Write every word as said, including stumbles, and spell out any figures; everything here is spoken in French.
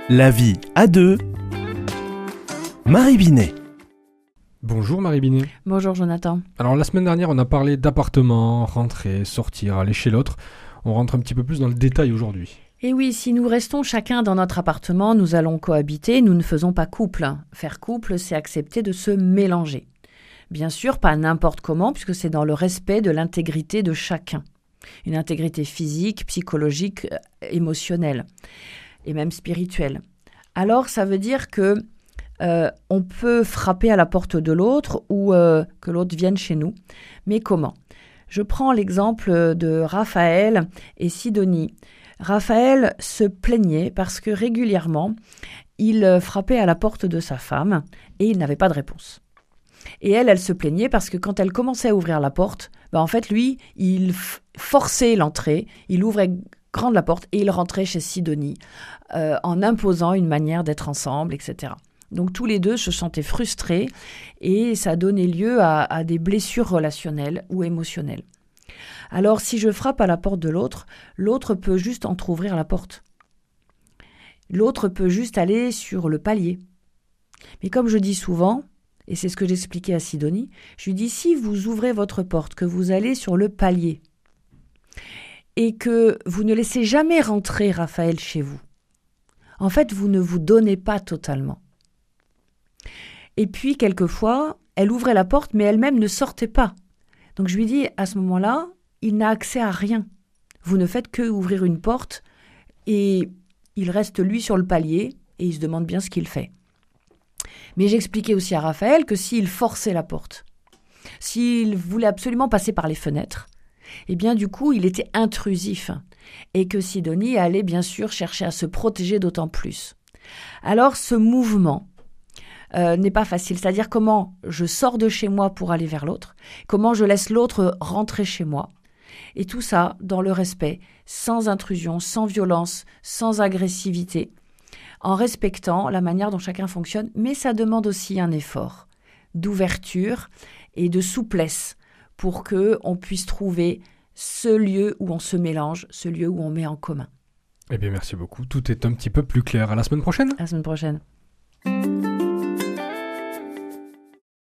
La vie à deux. Marie Binet. Bonjour Marie Binet. Bonjour Jonathan. Alors la semaine dernière on a parlé d'appartement, rentrer, sortir, aller chez l'autre. On rentre un petit peu plus dans le détail aujourd'hui. Et oui, si nous restons chacun dans notre appartement, nous allons cohabiter, nous ne faisons pas couple. Faire couple, c'est accepter de se mélanger. Bien sûr, pas n'importe comment, puisque c'est dans le respect de l'intégrité de chacun. Une intégrité physique, psychologique, émotionnelle et même spirituelle. Alors, ça veut dire que euh, on peut frapper à la porte de l'autre ou euh, que l'autre vienne chez nous. Mais comment ? Je prends l'exemple de Raphaël et Sidonie. Raphaël se plaignait parce que régulièrement, il frappait à la porte de sa femme et il n'avait pas de réponse. Et elle, elle se plaignait parce que quand elle commençait à ouvrir la porte, ben en fait, lui, il f- forçait l'entrée, il ouvrait grande la porte et il rentrait chez Sidonie euh, en imposant une manière d'être ensemble, et cetera. Donc tous les deux se sentaient frustrés et ça donnait lieu à, à des blessures relationnelles ou émotionnelles. Alors si je frappe à la porte de l'autre, l'autre peut juste entrouvrir la porte. L'autre peut juste aller sur le palier. Mais comme je dis souvent, et c'est ce que j'expliquais à Sidonie, je lui dis si vous ouvrez votre porte, que vous allez sur le palier et que vous ne laissez jamais rentrer Raphaël chez vous, en fait vous ne vous donnez pas totalement. Et puis quelquefois, elle ouvrait la porte mais elle-même ne sortait pas. Donc je lui dis à ce moment-là, il n'a accès à rien. Vous ne faites que ouvrir une porte et il reste lui sur le palier et il se demande bien ce qu'il fait. Mais j'expliquais aussi à Raphaël que s'il forçait la porte, s'il voulait absolument passer par les fenêtres, eh bien du coup il était intrusif et que Sidonie allait bien sûr chercher à se protéger d'autant plus. Alors ce mouvement Euh, n'est pas facile. C'est-à-dire comment je sors de chez moi pour aller vers l'autre, comment je laisse l'autre rentrer chez moi. Et tout ça dans le respect, sans intrusion, sans violence, sans agressivité, en respectant la manière dont chacun fonctionne. Mais ça demande aussi un effort d'ouverture et de souplesse pour qu'on puisse trouver ce lieu où on se mélange, ce lieu où on met en commun. Eh bien merci beaucoup, tout est un petit peu plus clair. À la semaine prochaine. À la semaine prochaine.